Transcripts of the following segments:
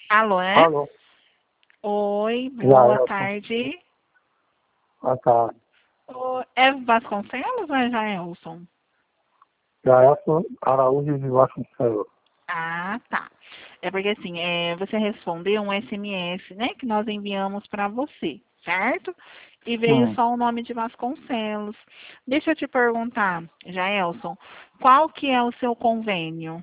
Alô, é? Alô, Oi, boa Jaelson. tarde. Ah, tá. É Vasconcelos ou é Jaelson? Jaelson Araújo de Vasconcelos. Ah, tá. É porque assim, você respondeu um SMS, né, que nós enviamos para você, certo? E veio Hum. só o nome de Vasconcelos. Deixa eu te perguntar, Jaelson, qual que é o seu convênio?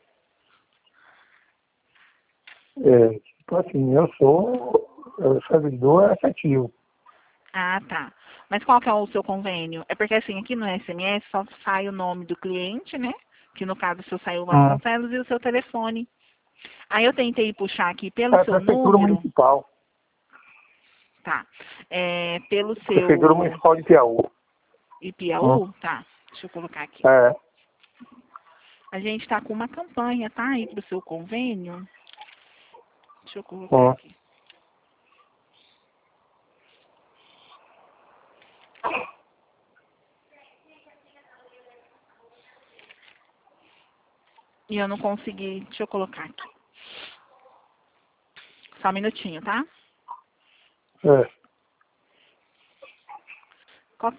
Tipo assim, eu sou servidor efetivo. Ah, tá. Mas qual que é o seu convênio? É porque assim, aqui no SMS só sai o nome do cliente, né? Que no caso o seu saiu Hum. Vasconcelos e o seu telefone. Aí eu tentei puxar aqui pelo É seu Prefeitura número, Municipal. tá? Pelo Prefeitura seu Municipal de Piauí. Hum. IPAU, tá? Deixa eu colocar aqui. É. A gente tá com uma campanha, tá? Aí pro seu convênio. Deixa eu colocar Hum. aqui. E eu não consegui. Deixa eu colocar aqui. Só um minutinho, tá? É. Qual-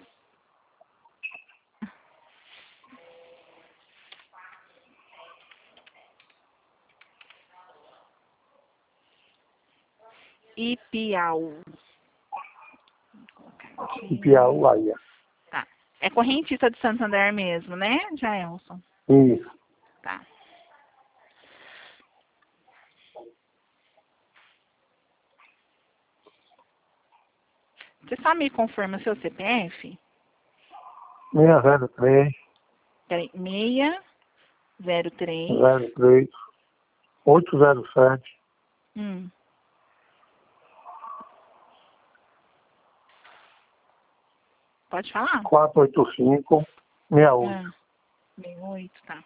IPAU. Vou colocar De aqui. Piauí, Bahia. Tá. É correntista de Santander mesmo, né, Jaelson? Isso. Tá. Você só me confirma o seu CPF? 603 Peraí, 603. 03 807 Hum. Pode falar? 485 68. Ah, 68, tá.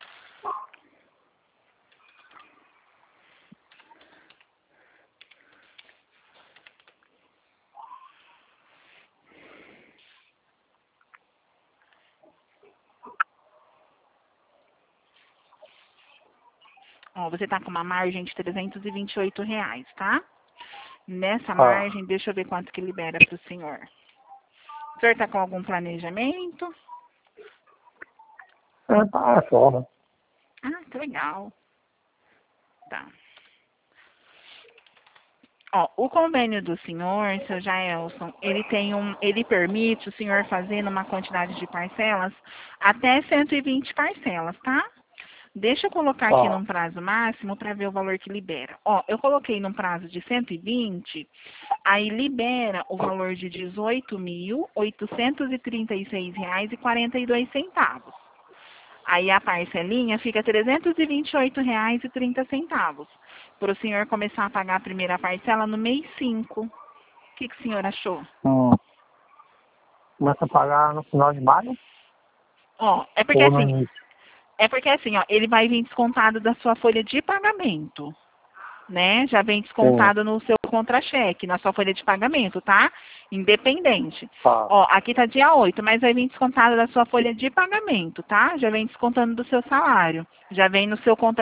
Ó, você tá com uma margem de R$ 328, tá? Nessa Ah. margem, deixa eu ver quanto que libera pro senhor. O senhor tá com algum planejamento? Tá só, né? Ah, que legal. Tá. Ó, o convênio do senhor, seu Jaelson, ele permite o senhor fazer numa quantidade de parcelas até 120 parcelas, tá? Deixa eu colocar aqui Tá. num prazo máximo para ver o valor que libera. Ó, eu coloquei num prazo de 120, aí libera o valor de R$ 18.836,42. Aí a parcelinha fica R$ 328,30 para o senhor começar a pagar a primeira parcela no mês 5. O que o senhor achou? Hum. Começa a pagar no final de maio Ó, ou no início? ó, ele vai vir descontado da sua folha de pagamento, né? Já vem Sim. descontado no seu contra-cheque, na sua folha de pagamento, tá? Independente. Tá. Ó, aqui tá dia 8, mas vai vir descontado da sua folha de pagamento, tá? Já vem descontando do seu salário. Já vem no seu contra